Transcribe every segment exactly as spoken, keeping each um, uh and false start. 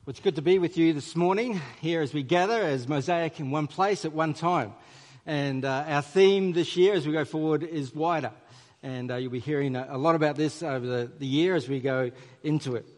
Well, it's good to be with you this morning here as we gather as Mosaic in one place at one time. And uh, our theme this year as we go forward is wider. And uh, you'll be hearing a, a lot about this over the, the year as we go into it.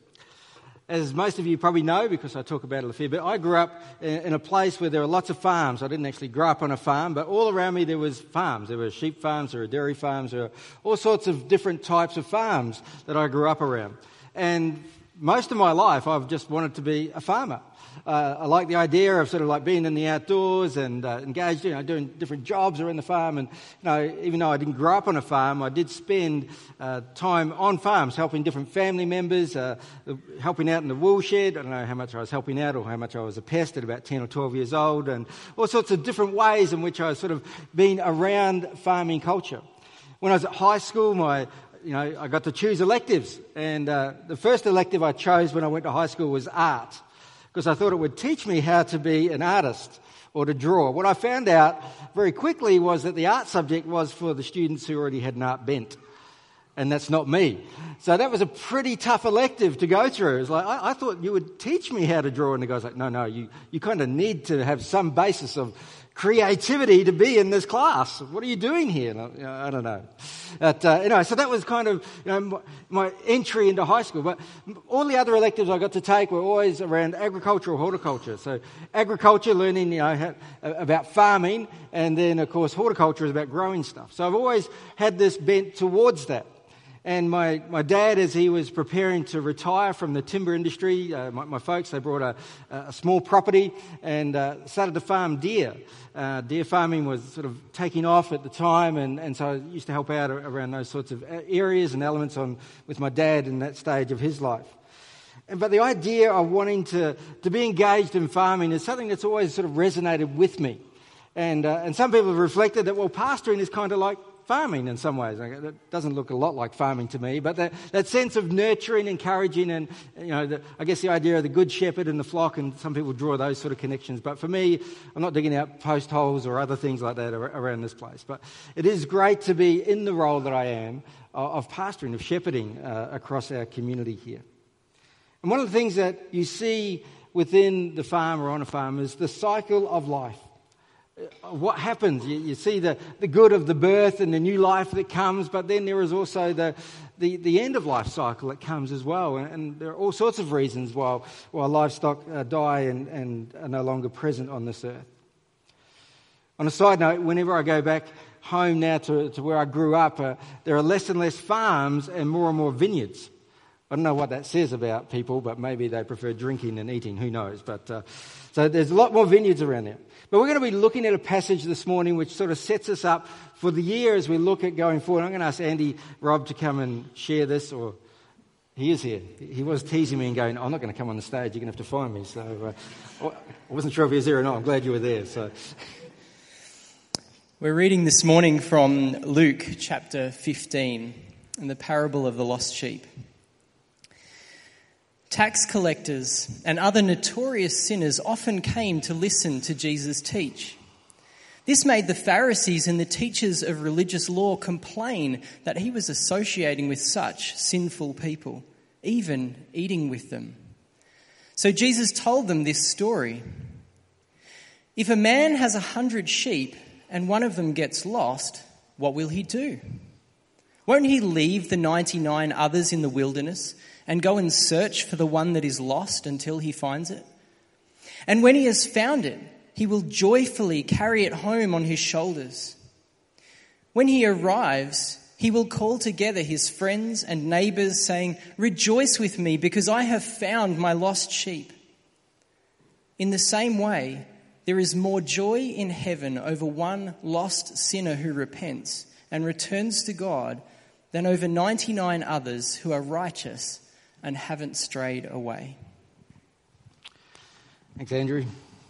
As most of you probably know, because I talk about it a fair bit, I grew up in, in a place where there were lots of farms. I didn't actually grow up on a farm, but all around me there was farms. There were sheep farms, there were dairy farms, there were all sorts of different types of farms that I grew up around. And most of my life, I've just wanted to be a farmer. Uh, I like the idea of sort of like being in the outdoors and uh, engaged, you know, doing different jobs around the farm. And, you know, even though I didn't grow up on a farm, I did spend uh, time on farms helping different family members, uh, helping out in the wool shed. I don't know how much I was helping out or how much I was a pest at about ten or twelve years old, and all sorts of different ways in which I was sort of been around farming culture. When I was at high school, my You know, I got to choose electives, and uh, the first elective I chose when I went to high school was art, because I thought it would teach me how to be an artist or to draw. What I found out very quickly was that the art subject was for the students who already had an art bent, and that's not me. So that was a pretty tough elective to go through. It was like, I, I thought you would teach me how to draw, and the guy's like, no, no, you, you kind of need to have some basis of creativity to be in this class. What are you doing here? I, I don't know. But, uh, you know, so that was kind of, you know, my, my entry into high school. But all the other electives I got to take were always around agriculture or horticulture. So agriculture, learning, you know, how, about farming, and then of course horticulture is about growing stuff. So I've always had this bent towards that. And my, my dad, as he was preparing to retire from the timber industry, uh, my, my folks, they brought a, a small property and uh, started to farm deer. Uh, deer farming was sort of taking off at the time, and, and so I used to help out around those sorts of areas and elements on with my dad in that stage of his life. And, but the idea of wanting to, to be engaged in farming is something that's always sort of resonated with me. And, uh, and some people have reflected that, well, pastoring is kind of like farming in some ways. It doesn't look a lot like farming to me, but that, that sense of nurturing, encouraging, and, you know, the, I guess the idea of the good shepherd and the flock, and some people draw those sort of connections. But for me, I'm not digging out post holes or other things like that around this place. But it is great to be in the role that I am of pastoring, of shepherding uh, across our community here. And one of the things that you see within the farm or on a farm is the cycle of life. What happens? You, you see the, the good of the birth and the new life that comes, but then there is also the, the, the end of life cycle that comes as well. And, and there are all sorts of reasons why, why livestock uh, die and, and are no longer present on this earth. On a side note, whenever I go back home now to, to where I grew up, uh, there are less and less farms and more and more vineyards. I don't know what that says about people, but maybe they prefer drinking and eating, who knows. But uh, so there's a lot more vineyards around there. But we're going to be looking at a passage this morning which sort of sets us up for the year as we look at going forward. I'm going to ask Andy Robb to come and share this, or he is here. He was teasing me and going, I'm not going to come on the stage, you're going to have to find me. So uh, I wasn't sure if he was there or not. I'm glad you were there. So we're reading this morning from Luke chapter fifteen and the parable of the lost sheep. Tax collectors and other notorious sinners often came to listen to Jesus teach. This made the Pharisees and the teachers of religious law complain that he was associating with such sinful people, even eating with them. So Jesus told them this story. If a man has a hundred sheep and one of them gets lost, what will he do? Won't he leave the ninety-nine others in the wilderness and go and search for the one that is lost until he finds it? And when he has found it, he will joyfully carry it home on his shoulders. When he arrives, he will call together his friends and neighbors, saying, "Rejoice with me, because I have found my lost sheep." In the same way, there is more joy in heaven over one lost sinner who repents and returns to God than over ninety-nine others who are righteous and haven't strayed away. Thanks, Andrew.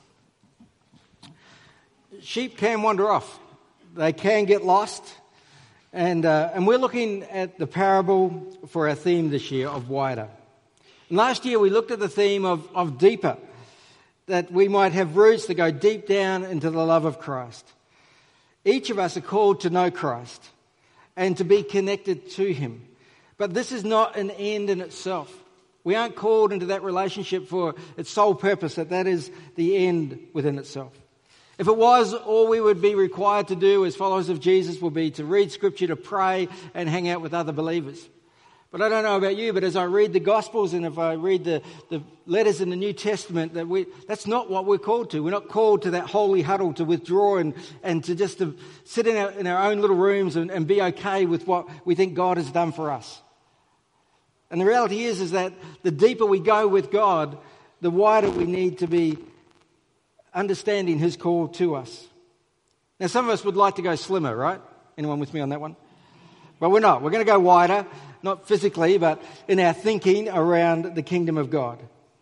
Sheep can wander off. They can get lost. And uh, and we're looking at the parable for our theme this year of wider. And last year we looked at the theme of, of deeper, that we might have roots that go deep down into the love of Christ. Each of us are called to know Christ and to be connected to him. But this is not an end in itself. We aren't called into that relationship for its sole purpose, that that is the end within itself. If it was, all we would be required to do as followers of Jesus would be to read Scripture, to pray, and hang out with other believers. But I don't know about you, but as I read the Gospels and if I read the, the letters in the New Testament, that we that's not what we're called to. We're not called to that holy huddle, to withdraw and, and to just to sit in our, in our own little rooms and, and be okay with what we think God has done for us. And the reality is, is that the deeper we go with God, the wider we need to be understanding His call to us. Now, some of us would like to go slimmer, right? Anyone with me on that one? But we're not. We're going to go wider, not physically, but in our thinking around the kingdom of God.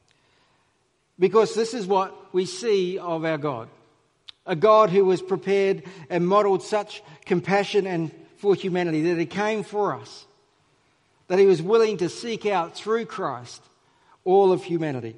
Because this is what we see of our God. A God who was prepared and modelled such compassion and for humanity, that He came for us. That He was willing to seek out through Christ all of humanity.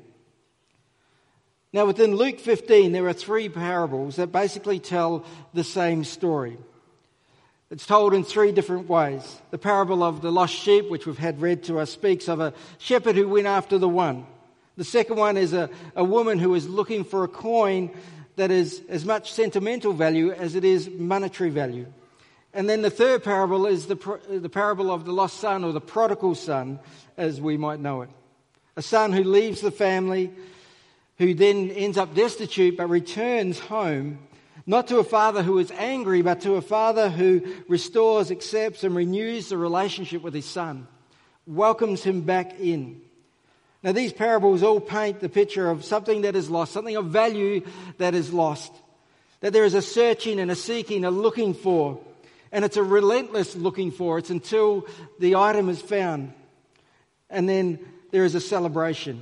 Now within Luke fifteen there are three parables that basically tell the same story. It's told in three different ways. The parable of the lost sheep, which we've had read to us, speaks of a shepherd who went after the one. The second one is a, a woman who is looking for a coin that is as much sentimental value as it is monetary value. And then the third parable is the, the parable of the lost son, or the prodigal son, as we might know it. A son who leaves the family, who then ends up destitute but returns home, not to a father who is angry, but to a father who restores, accepts and renews the relationship with his son, welcomes him back in. Now these parables all paint the picture of something that is lost, something of value that is lost. That there is a searching and a seeking, a looking for, and it's a relentless looking for. It's until the item is found. And then there is a celebration.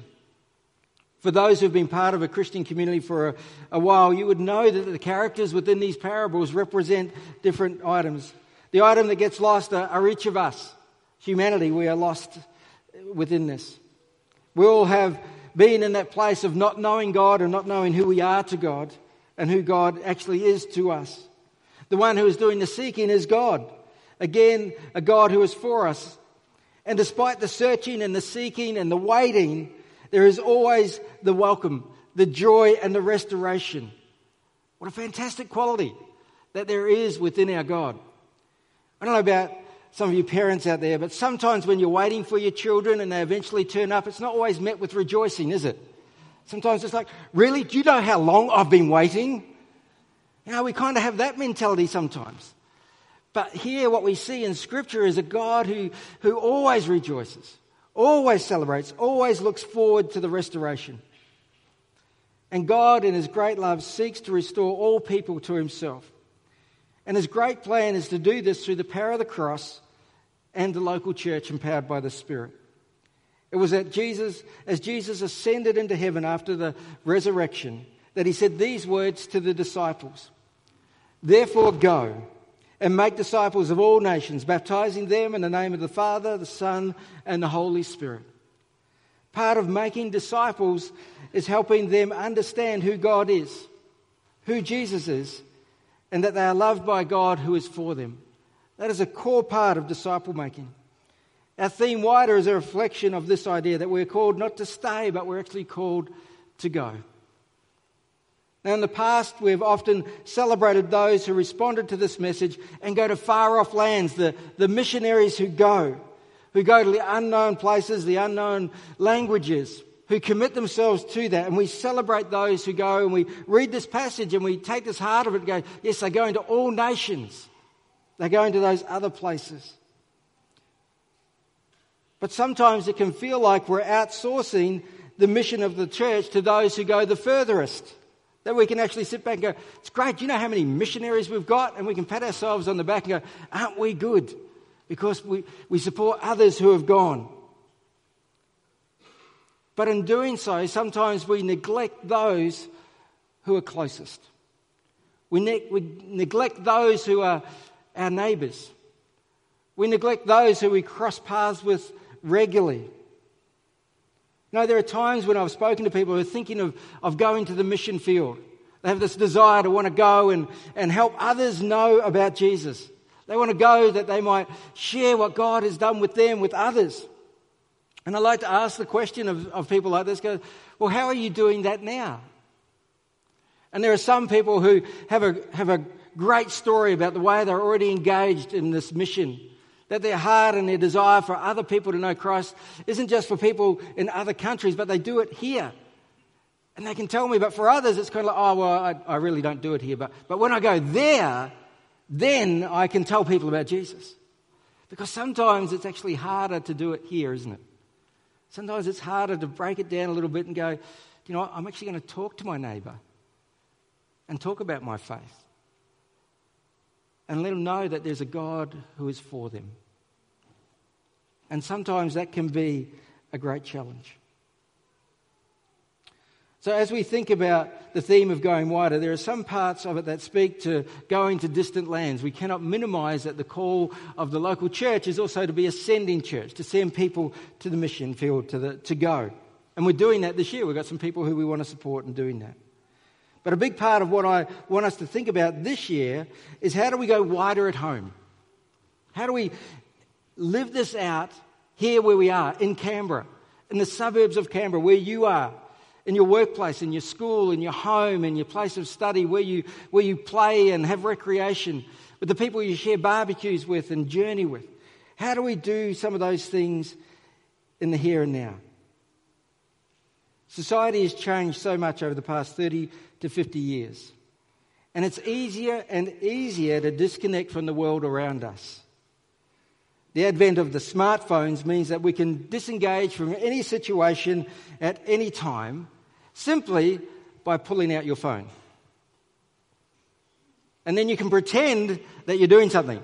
For those who've been part of a Christian community for a, a while, you would know that the characters within these parables represent different items. The item that gets lost are, are each of us. Humanity, we are lost within this. We all have been in that place of not knowing God and not knowing who we are to God and who God actually is to us. The one who is doing the seeking is God. Again, a God who is for us. And despite the searching and the seeking and the waiting, there is always the welcome, the joy and the restoration. What a fantastic quality that there is within our God. I don't know about some of you parents out there, but sometimes when you're waiting for your children and they eventually turn up, it's not always met with rejoicing, is it? Sometimes it's like, really? Do you know how long I've been waiting? You know, we kind of have that mentality sometimes. But here what we see in Scripture is a God who, who always rejoices, always celebrates, always looks forward to the restoration. And God in His great love seeks to restore all people to Himself. And His great plan is to do this through the power of the cross and the local church empowered by the Spirit. It was at Jesus, as Jesus ascended into heaven after the resurrection, that He said these words to the disciples. Therefore go and make disciples of all nations, baptizing them in the name of the Father, the Son, and the Holy Spirit. Part of making disciples is helping them understand who God is, who Jesus is, and that they are loved by God who is for them. That is a core part of disciple making. Our theme wider is a reflection of this idea that we're called not to stay, but we're actually called to go. Now, in the past, we've often celebrated those who responded to this message and go to far-off lands, the, the missionaries who go, who go to the unknown places, the unknown languages, who commit themselves to that. And we celebrate those who go, and we read this passage and we take this heart of it and go, yes, they're going to all nations. They're going to those other places. But sometimes it can feel like we're outsourcing the mission of the church to those who go the furthest. That we can actually sit back and go, it's great, do you know how many missionaries we've got? And we can pat ourselves on the back and go, aren't we good? Because we, we support others who have gone. But in doing so, sometimes we neglect those who are closest. We, ne- we neglect those who are our neighbours. We neglect those who we cross paths with regularly. You know, there are times when I've spoken to people who are thinking of, of going to the mission field. They have this desire to want to go and, and help others know about Jesus. They want to go that they might share what God has done with them, with others. And I like to ask the question of, of people like this, go, well, how are you doing that now? And there are some people who have a have a great story about the way they're already engaged in this mission, that their heart and their desire for other people to know Christ isn't just for people in other countries, but they do it here. And they can tell me, but for others it's kind of like, oh, well, I, I really don't do it here. But, but when I go there, then I can tell people about Jesus. Because sometimes it's actually harder to do it here, isn't it? Sometimes it's harder to break it down a little bit and go, you know what, I'm actually going to talk to my neighbour and talk about my faith and let them know that there's a God who is for them. And sometimes that can be a great challenge. So as we think about the theme of going wider, there are some parts of it that speak to going to distant lands. We cannot minimise that the call of the local church is also to be a sending church, to send people to the mission field to, the, to go. And we're doing that this year. We've got some people who we want to support in doing that. But a big part of what I want us to think about this year is how do we go wider at home? How do we live this out here where we are, in Canberra, in the suburbs of Canberra, where you are, in your workplace, in your school, in your home, in your place of study, where you where you play and have recreation, with the people you share barbecues with and journey with. How do we do some of those things in the here and now? Society has changed so much over the past thirty to fifty years. And it's easier and easier to disconnect from the world around us. The advent of the smartphones means that we can disengage from any situation at any time simply by pulling out your phone. And then you can pretend that you're doing something.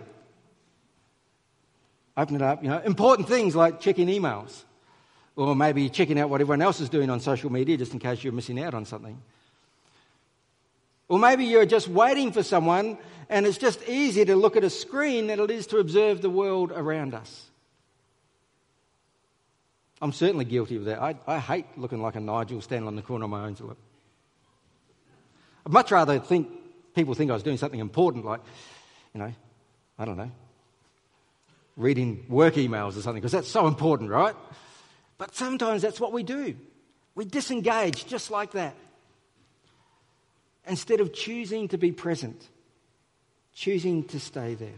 Open it up, you know, important things like checking emails. Or maybe checking out what everyone else is doing on social media just in case you're missing out on something. Or maybe you're just waiting for someone and it's just easier to look at a screen than it is to observe the world around us. I'm certainly guilty of that. I, I hate looking like a Nigel standing on the corner of my own toilet. I'd much rather think people think I was doing something important, like, you know, I don't know, reading work emails or something, because that's so important, right? But sometimes that's what we do. We disengage just like that. Instead of choosing to be present, choosing to stay there.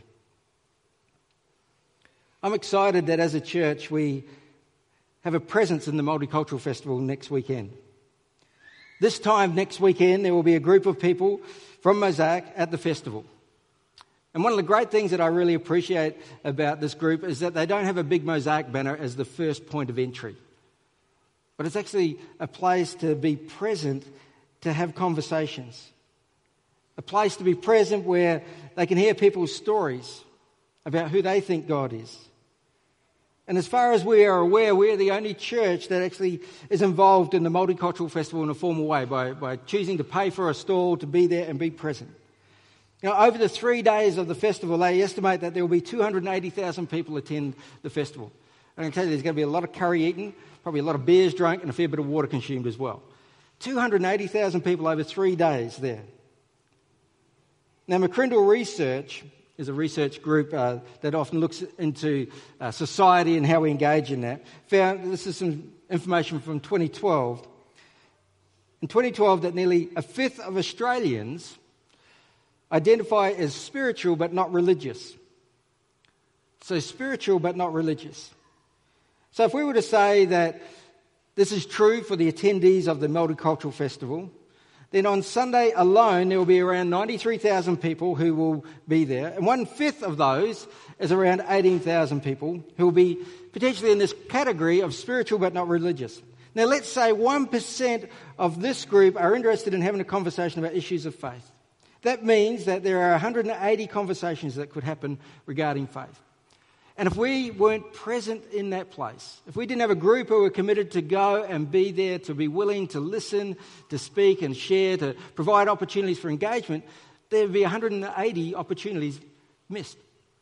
I'm excited that as a church we have a presence in the Multicultural Festival next weekend. This time next weekend there will be a group of people from Mosaic at the festival. And one of the great things that I really appreciate about this group is that they don't have a big Mosaic banner as the first point of entry. But it's actually a place to be present, to have conversations. A place to be present where they can hear people's stories about who they think God is. And as far as we are aware, we're the only church that actually is involved in the Multicultural Festival in a formal way by, by choosing to pay for a stall, to be there and be present. Now, over the three days of the festival, they estimate that there will be two hundred eighty thousand people attend the festival. And I can tell you there's going to be a lot of curry eaten, probably a lot of beers drunk and a fair bit of water consumed as well. two hundred eighty thousand people over three days there. Now, McCrindle Research is a research group uh, that often looks into uh, society and how we engage in that. Found, this is some information from twenty twelve. In twenty twelve, that nearly a fifth of Australians identify as spiritual but not religious. So spiritual but not religious. So if we were to say that this is true for the attendees of the Multicultural Festival, then on Sunday alone there will be around ninety-three thousand people who will be there. And one-fifth of those is around eighteen thousand people who will be potentially in this category of spiritual but not religious. Now let's say one percent of this group are interested in having a conversation about issues of faith. That means that there are one hundred eighty conversations that could happen regarding faith. And if we weren't present in that place, if we didn't have a group who were committed to go and be there, to be willing to listen, to speak and share, to provide opportunities for engagement, there would be one hundred eighty opportunities missed.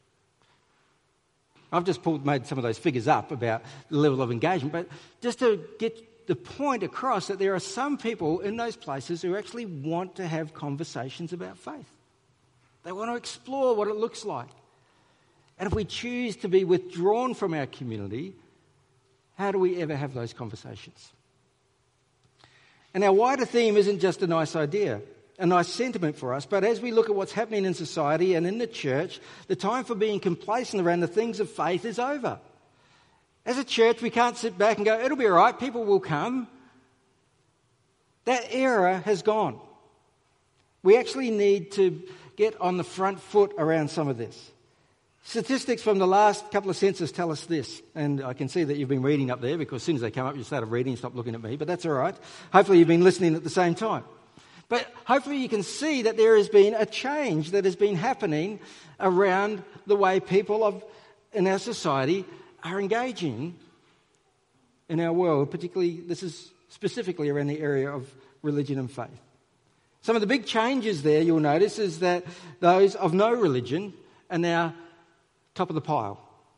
I've just pulled, made some of those figures up about the level of engagement, but just to get the point across that there are some people in those places who actually want to have conversations about faith. They want to explore what it looks like. And if we choose to be withdrawn from our community, How do we ever have those conversations? And our wider theme isn't just a nice idea, a nice sentiment for us, but as we look at what's happening in society and in the church, the time for being complacent around the things of faith is over. As a church, we can't sit back and go, it'll be all right, people will come. That era has gone. We actually need to get on the front foot around some of this. Statistics from the last couple of census tell us this, and I can see that you've been reading up there because as soon as they come up you started reading and stop looking at me, but that's all right. Hopefully you've been listening at the same time. But hopefully you can see that there has been a change that has been happening around the way people of in our society are engaging in our world, particularly this is specifically around the area of religion and faith. Some of the big changes there you'll notice is that those of no religion are now top of the pile.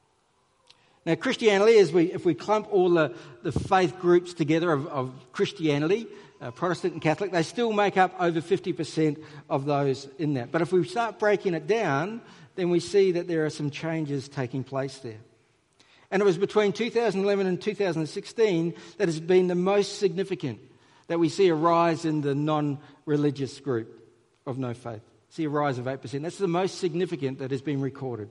Now Christianity, as we, if we clump all the, the faith groups together of, of Christianity, uh, Protestant and Catholic, they still make up over fifty percent of those in that. But if we start breaking it down, then we see that there are some changes taking place there. And it was between two thousand eleven and two thousand sixteen that has been the most significant, that we see a rise in the non-religious group of no faith. See a rise of eight percent. That's the most significant that has been recorded.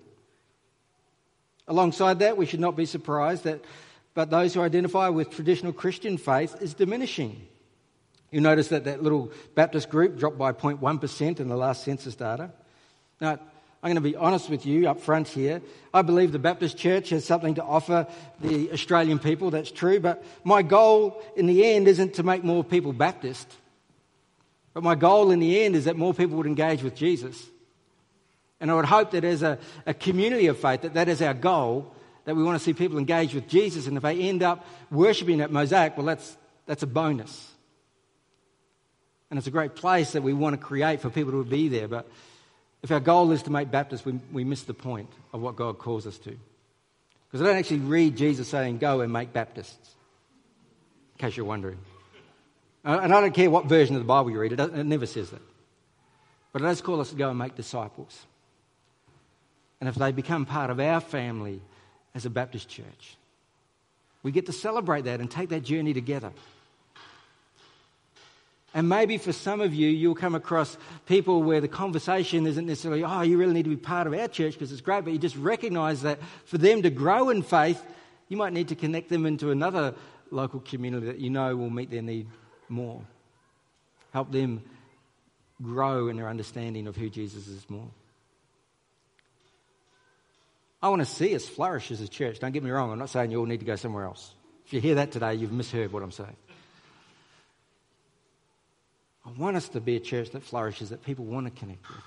Alongside that, we should not be surprised that but those who identify with traditional Christian faith is diminishing. You'll notice that that little Baptist group dropped by zero point one percent in the last census data. Now, I'm going to be honest with you up front here. I believe the Baptist Church has something to offer the Australian people, that's true, but my goal in the end isn't to make more people Baptist. But my goal in the end is that more people would engage with Jesus. And I would hope that as a, a community of faith, that that is our goal, that we want to see people engage with Jesus. And if they end up worshipping at Mosaic, well, that's that's a bonus. And it's a great place that we want to create for people to be there. But if our goal is to make Baptists, we, we miss the point of what God calls us to. Because I don't actually read Jesus saying, go and make Baptists, in case you're wondering. And I don't care what version of the Bible you read, it, it never says that. But it does call us to go and make disciples. And if they become part of our family as a Baptist church, we get to celebrate that and take that journey together. And maybe for some of you, you'll come across people where the conversation isn't necessarily, oh, you really need to be part of our church because it's great, but you just recognise that for them to grow in faith, you might need to connect them into another local community that you know will meet their need more. Help them grow in their understanding of who Jesus is more. I want to see us flourish as a church. Don't get me wrong, I'm not saying you all need to go somewhere else. If you hear that today, you've misheard what I'm saying. I want us to be a church that flourishes, that people want to connect with.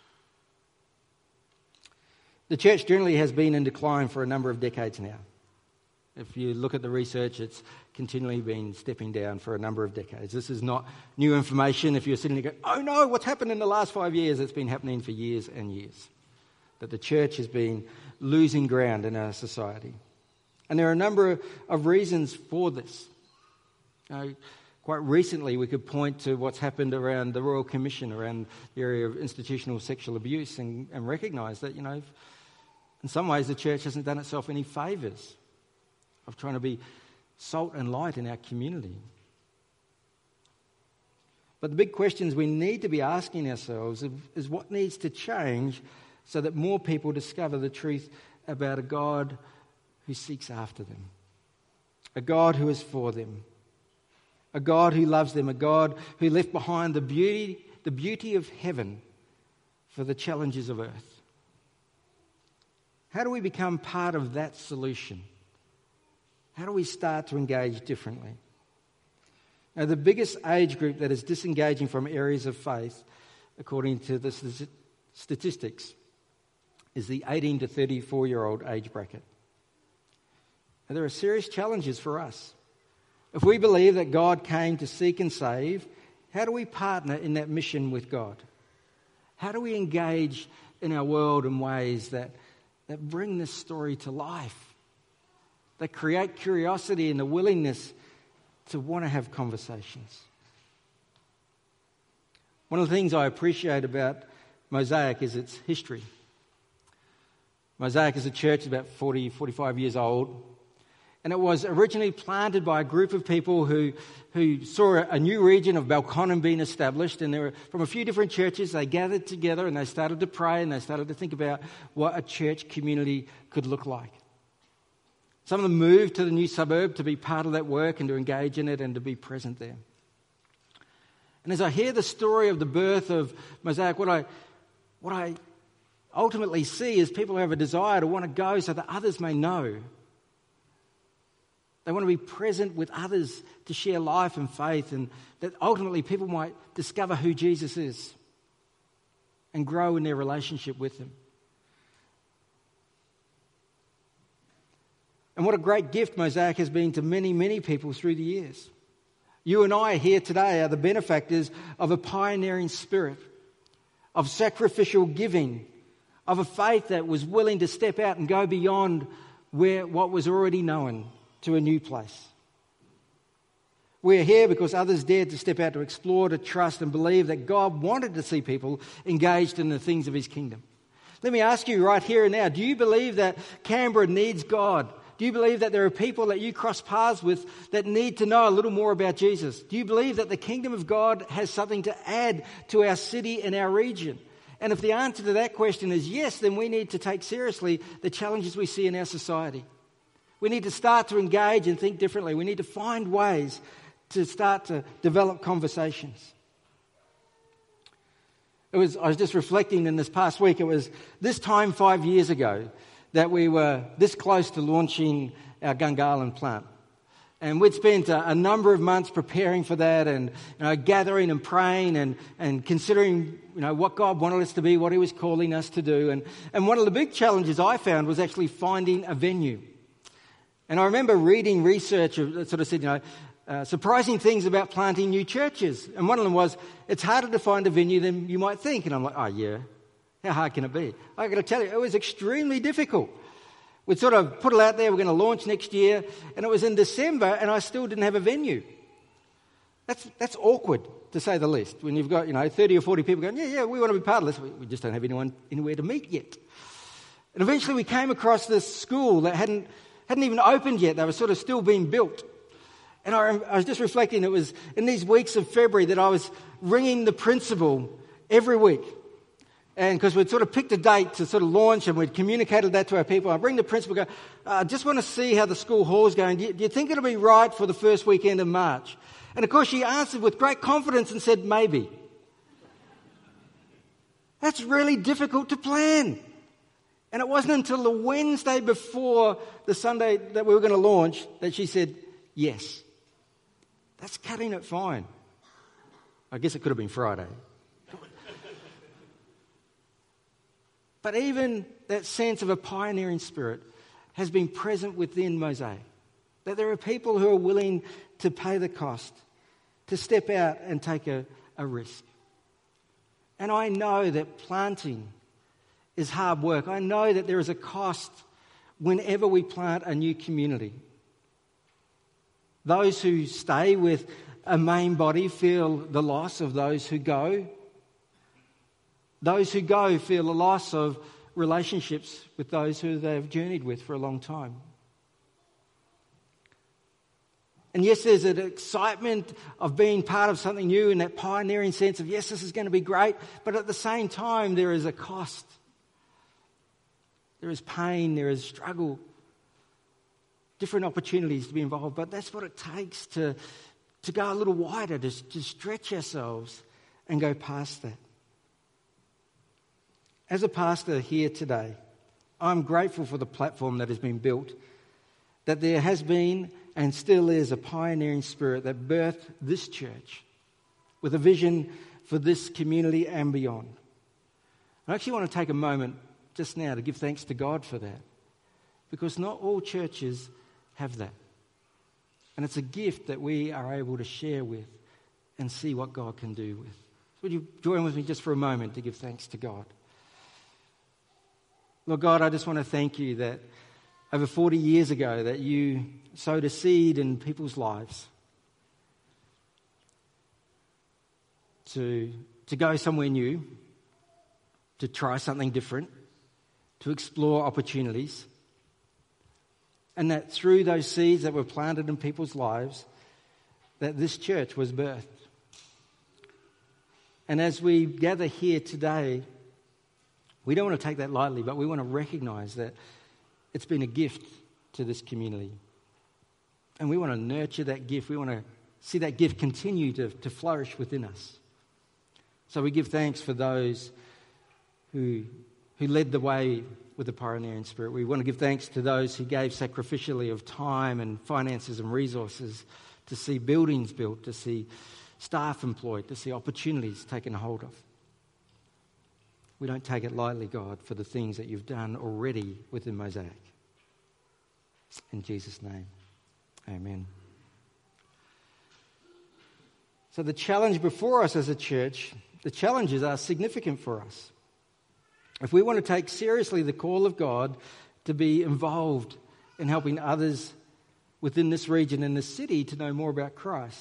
The church generally has been in decline for a number of decades now. If you look at the research, it's continually been stepping down for a number of decades. This is not new information. If you're sitting there going, oh no, what's happened in the last five years? It's been happening for years and years. That the church has been losing ground in our society. And there are a number of reasons for this. Uh, quite recently, we could point to what's happened around the Royal Commission, around the area of institutional sexual abuse, and, and recognise that, you know, in some ways the church hasn't done itself any favours of trying to be salt and light in our community. But the big questions we need to be asking ourselves is what needs to change so that more people discover the truth about a God who seeks after them, a God who is for them, a God who loves them, a God who left behind the beauty, the beauty of heaven for the challenges of earth. How do we become part of that solution? How do we start to engage differently? Now, the biggest age group that is disengaging from areas of faith, according to the statistics, is the eighteen to thirty-four-year-old age bracket. Now, there are serious challenges for us. If we believe that God came to seek and save, how do we partner in that mission with God? How do we engage in our world in ways that, that bring this story to life? That create curiosity and the willingness to want to have conversations. One of the things I appreciate about Mosaic is its history. Mosaic is a church about forty, forty-five years old. And it was originally planted by a group of people who, who saw a new region of Belconnen being established. And there were from a few different churches. They gathered together and they started to pray and they started to think about what a church community could look like. Some of them moved to the new suburb to be part of that work and to engage in it and to be present there. And as I hear the story of the birth of Mosaic, what I, what I ultimately see is people who have a desire to want to go so that others may know. They want to be present with others to share life and faith, and that ultimately people might discover who Jesus is and grow in their relationship with him. And what a great gift Mosaic has been to many, many people through the years. You and I here today are the benefactors of a pioneering spirit, of sacrificial giving, of a faith that was willing to step out and go beyond where what was already known to a new place. We're here because others dared to step out to explore, to trust and believe that God wanted to see people engaged in the things of his kingdom. Let me ask you right here and now, do you believe that Canberra needs God? Do you believe that there are people that you cross paths with that need to know a little more about Jesus? Do you believe that the kingdom of God has something to add to our city and our region? And if the answer to that question is yes, then we need to take seriously the challenges we see in our society. We need to start to engage and think differently. We need to find ways to start to develop conversations. It was, I was just reflecting in this past week, it was this time five years ago that we were this close to launching our Gungahlin plant. And we'd spent a, a number of months preparing for that and you know, gathering and praying and, and considering you know, what God wanted us to be, what he was calling us to do. And, and one of the big challenges I found was actually finding a venue. And I remember reading research that sort of said, you know, uh, surprising things about planting new churches. And one of them was, it's harder to find a venue than you might think. And I'm like, oh yeah, how hard can it be? I got to tell you, it was extremely difficult. We'd sort of put it out there, we're going to launch next year. And it was in December and I still didn't have a venue. That's that's awkward, to say the least. When you've got, you know, thirty or forty people going, yeah, yeah, we want to be part of this. We just don't have anyone anywhere to meet yet. And eventually we came across this school that hadn't hadn't even opened yet. They were sort of still being built. And I, I was just reflecting, it was in these weeks of February that I was ringing the principal every week. And because we'd sort of picked a date to sort of launch and we'd communicated that to our people. I'd ring the principal and go, I just want to see how the school hall's going. Do you, do you think it'll be right for the first weekend of March? And of course she answered with great confidence and said, maybe. That's really difficult to plan. And it wasn't until the Wednesday before the Sunday that we were going to launch that she said, yes. That's cutting it fine. I guess it could have been Friday. But even that sense of a pioneering spirit has been present within Mosaic. That there are people who are willing to pay the cost, to step out and take a, a risk. And I know that planting is hard work. I know that there is a cost whenever we plant a new community. Those who stay with a main body feel the loss of those who go. Those who go feel the loss of relationships with those who they've journeyed with for a long time. And yes, there's an excitement of being part of something new in that pioneering sense of, yes, this is going to be great. But at the same time, there is a cost. There is pain, there is struggle, different opportunities to be involved. But that's what it takes to, to go a little wider, to, to stretch ourselves and go past that. As a pastor here today, I'm grateful for the platform that has been built, that there has been and still is a pioneering spirit that birthed this church with a vision for this community and beyond. I actually want to take a moment just now to give thanks to God for that, because not all churches have that. And it's a gift that we are able to share with and see what God can do with. So would you join with me just for a moment to give thanks to God? Lord God, I just want to thank you that over forty years ago that you sowed a seed in people's lives to, to go somewhere new, to try something different, to explore opportunities. And that through those seeds that were planted in people's lives, that this church was birthed. And as we gather here today, we don't want to take that lightly, but we want to recognize that it's been a gift to this community. And we want to nurture that gift. We want to see that gift continue to, to flourish within us. So we give thanks for those who, who led the way with the pioneering spirit. We want to give thanks to those who gave sacrificially of time and finances and resources to see buildings built, to see staff employed, to see opportunities taken hold of. We don't take it lightly, God, for the things that you've done already within Mosaic. In Jesus' name, amen. So the challenge before us as a church, the challenges are significant for us. If we want to take seriously the call of God to be involved in helping others within this region and this city to know more about Christ,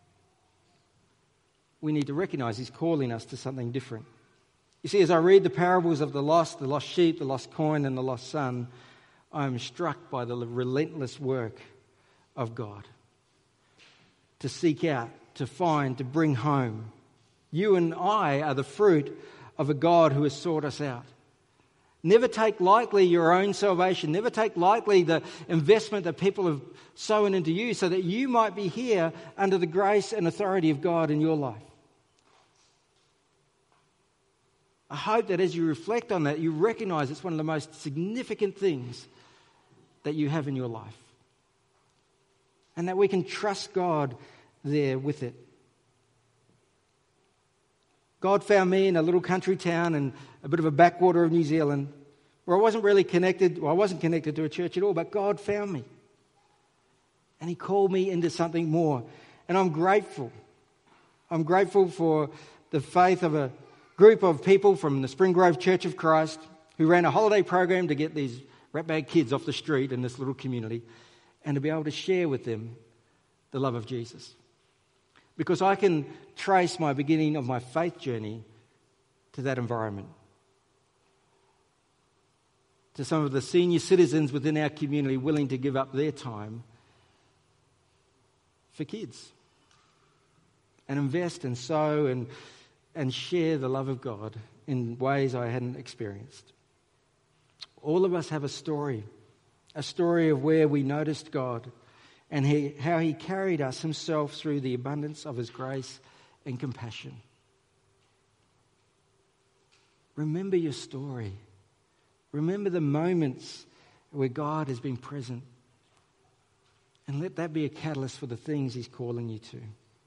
we need to recognize He's calling us to something different. You see, as I read the parables of the lost, the lost sheep, the lost coin, and the lost son, I am struck by the relentless work of God to seek out, to find, to bring home. You and I are the fruit of a God who has sought us out. Never take lightly your own salvation. Never take lightly the investment that people have sown into you so that you might be here under the grace and authority of God in your life. I hope that as you reflect on that, you recognize it's one of the most significant things that you have in your life. And that we can trust God there with it. God found me in a little country town and a bit of a backwater of New Zealand where I wasn't really connected, well, I wasn't connected to a church at all, but God found me. And He called me into something more. And I'm grateful. I'm grateful for the faith of a group of people from the Spring Grove Church of Christ who ran a holiday program to get these ratbag kids off the street in this little community and to be able to share with them the love of Jesus. Because I can trace my beginning of my faith journey to that environment. To some of the senior citizens within our community willing to give up their time for kids. And invest and sow and, and share the love of God in ways I hadn't experienced. All of us have a story. A story of where we noticed God and he, how He carried us Himself through the abundance of His grace and compassion. Remember your story. Remember the moments where God has been present. And let that be a catalyst for the things He's calling you to.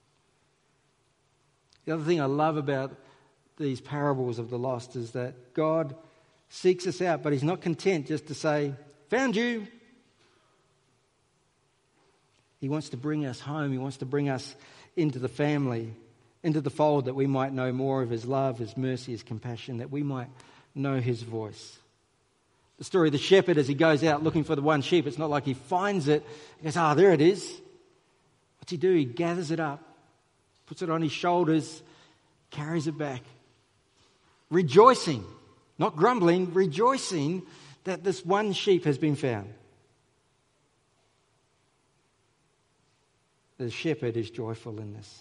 The other thing I love about these parables of the lost is that God seeks us out, but He's not content just to say, "Found you." He wants to bring us home. He wants to bring us into the family, into the fold, that we might know more of His love, His mercy, His compassion, that we might know His voice. The story of the shepherd as he goes out looking for the one sheep, it's not like he finds it. He goes, "Ah, there it is." What's he do? He gathers it up, puts it on his shoulders, carries it back. Rejoicing, not grumbling, rejoicing that this one sheep has been found. The shepherd is joyful in this.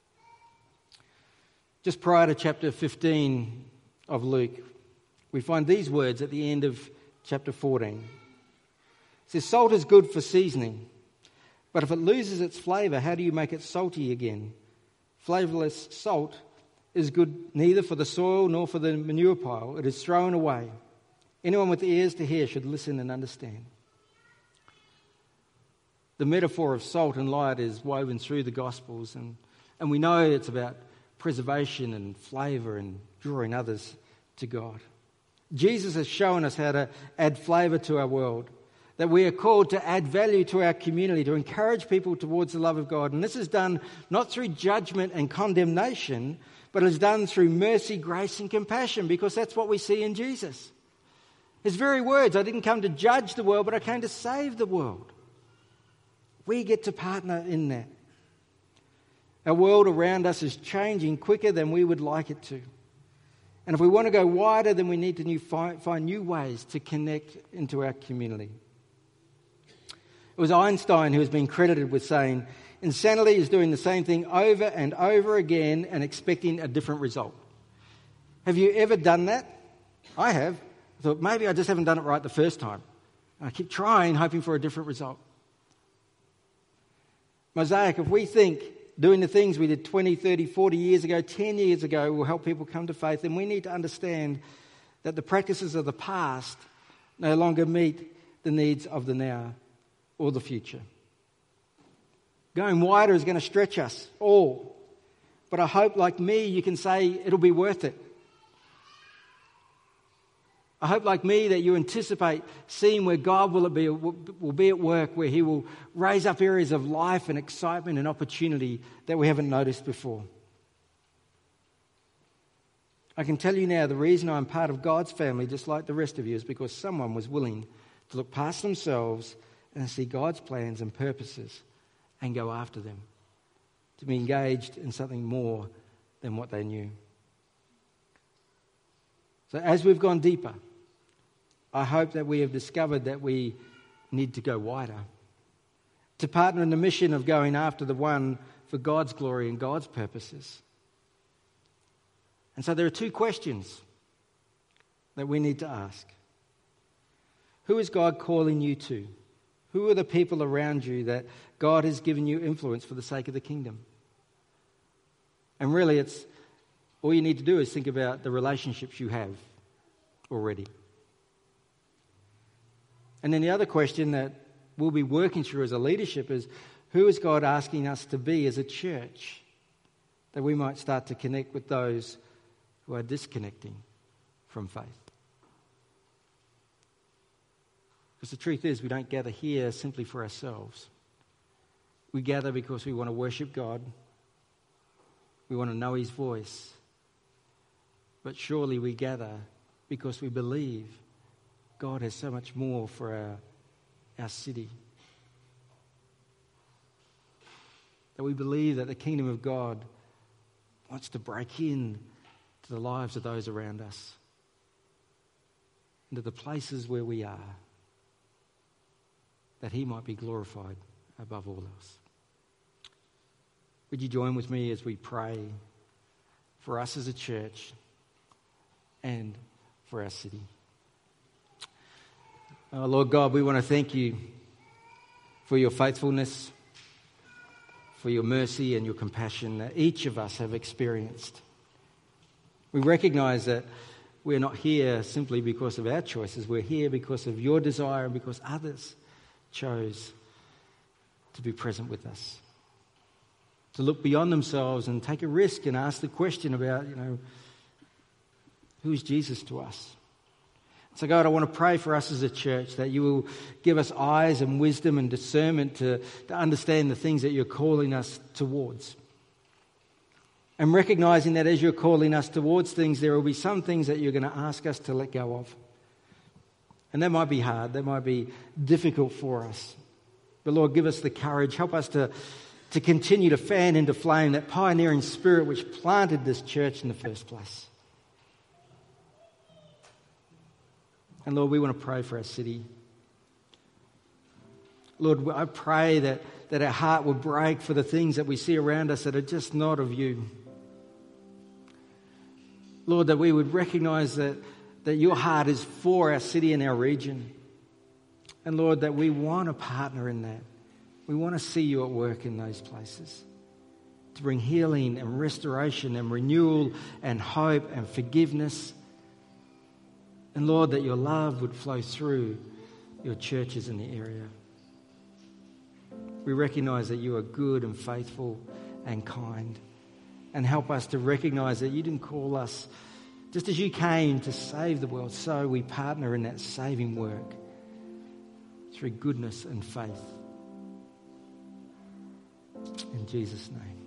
Just prior to chapter fifteen of Luke, we find these words at the end of chapter fourteen. It says, "Salt is good for seasoning, but if it loses its flavour, how do you make it salty again? Flavourless salt is good neither for the soil nor for the manure pile. It is thrown away. Anyone with ears to hear should listen and understand." The metaphor of salt and light is woven through the Gospels, and, and we know it's about preservation and flavour and drawing others to God. Jesus has shown us how to add flavour to our world, that we are called to add value to our community, to encourage people towards the love of God. And this is done not through judgment and condemnation, but it is done through mercy, grace and compassion, because that's what we see in Jesus. His very words, "I didn't come to judge the world, but I came to save the world." We get to partner in that. Our world around us is changing quicker than we would like it to. And if we want to go wider, then we need to new, find, find new ways to connect into our community. It was Einstein who has been credited with saying, insanity is doing the same thing over and over again and expecting a different result. Have you ever done that? I have. I thought, maybe I just haven't done it right the first time. I keep trying, hoping for a different result. Mosaic, if we think doing the things we did twenty, thirty, forty years ago, ten years ago will help people come to faith, then we need to understand that the practices of the past no longer meet the needs of the now or the future. Going wider is going to stretch us all. But I hope, like me, you can say it'll be worth it. I hope, like me, that you anticipate seeing where God will be, will be at work, where he will raise up areas of life and excitement and opportunity that we haven't noticed before. I can tell you now, the reason I'm part of God's family, just like the rest of you, is because someone was willing to look past themselves and see God's plans and purposes and go after them, to be engaged in something more than what they knew. So as we've gone deeper, I hope that we have discovered that we need to go wider, to partner in the mission of going after the one for God's glory and God's purposes. And so there are two questions that we need to ask. Who is God calling you to? Who are the people around you that God has given you influence for the sake of the kingdom? And really, it's all you need to do is think about the relationships you have already. And then the other question that we'll be working through as a leadership is, who is God asking us to be as a church, that we might start to connect with those who are disconnecting from faith? Because the truth is, we don't gather here simply for ourselves. We gather because we want to worship God. We want to know his voice. But surely we gather because we believe God has so much more for our, our city. That we believe that the kingdom of God wants to break in to the lives of those around us, into the places where we are, that he might be glorified above all else. Would you join with me as we pray for us as a church and for our city? Oh, Lord God, we want to thank you for your faithfulness, for your mercy and your compassion that each of us have experienced. We recognize that we're not here simply because of our choices. We're here because of your desire and because others chose to be present with us, to look beyond themselves and take a risk and ask the question about, you know, who is Jesus to us? So God, I want to pray for us as a church that you will give us eyes and wisdom and discernment to, to understand the things that you're calling us towards. And recognizing that as you're calling us towards things, there will be some things that you're going to ask us to let go of. And that might be hard, that might be difficult for us. But Lord, give us the courage, help us to, to continue to fan into flame that pioneering spirit which planted this church in the first place. And Lord, we want to pray for our city. Lord, I pray that, that our heart will break for the things that we see around us that are just not of you. Lord, that we would recognize that, that your heart is for our city and our region. And Lord, that we want to partner in that. We want to see you at work in those places to bring healing and restoration and renewal and hope and forgiveness. And Lord, that your love would flow through your churches in the area. We recognize that you are good and faithful and kind. And help us to recognize that you didn't call us just as you came to save the world, so we partner in that saving work through goodness and faith. In Jesus' name.